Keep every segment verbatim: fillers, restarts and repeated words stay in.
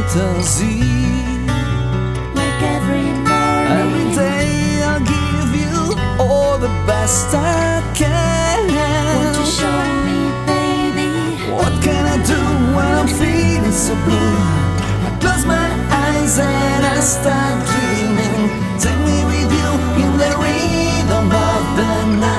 fantasy. Like every morning, Every day I'll give you all the best I can. won't you show me, baby? What can I do when I'm feeling so blue? I close my eyes and I start dreaming. Take me with you in the rhythm of the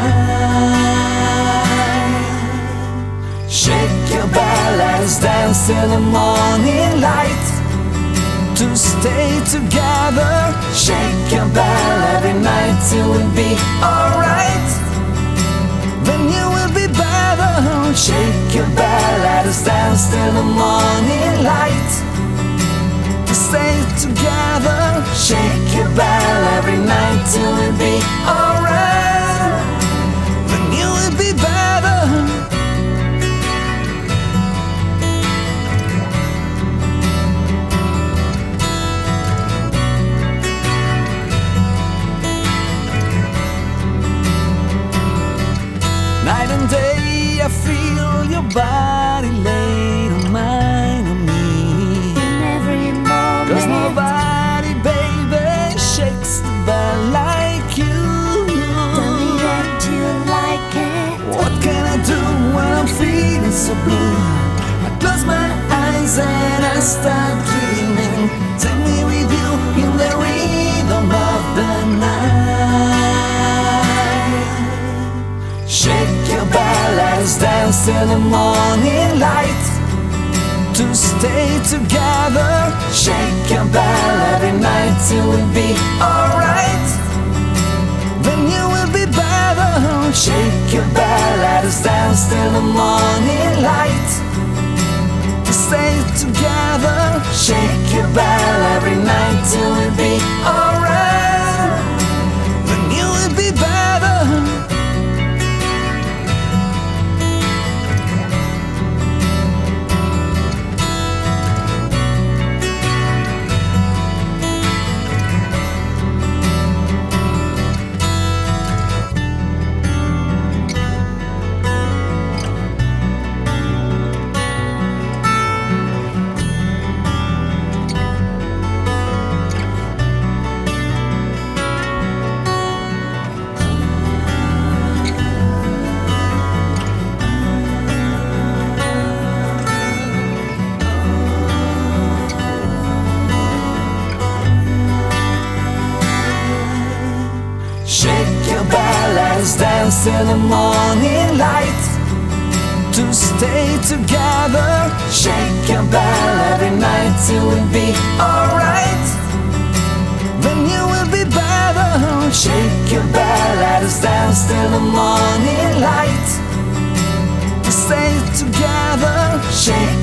night. Shake your bell, let's dance till the morning light. To stay together, shake your bell every night till we'll be alright. Then you will be better. Shake your bell, let us dance till the morning light. To stay together, shake your bell every night till we'll be alright. Then you will be better. Night and day I feel your body laid on mine, on me. In every moment, Cause nobody, baby, shakes the bell like you. tell me that you like it. What can I do when I'm feeling so blue? I close my eyes and I start dreaming. Take me with you in the rhythm of the night. Shake your bell, let's dance till the morning light. To stay together, shake your bell every night till we'll be alright. Then you will be better. Shake your bell, let us dance till the morning light. To stay together, shake your bell every night till we'll be alright. Then you will be better. Shake your bell, let's dance till the morning light. To stay together, shake your bell every night till we'll be alright. Then you will be better. Shake your bell, let us dance till the morning light. To stay together, shake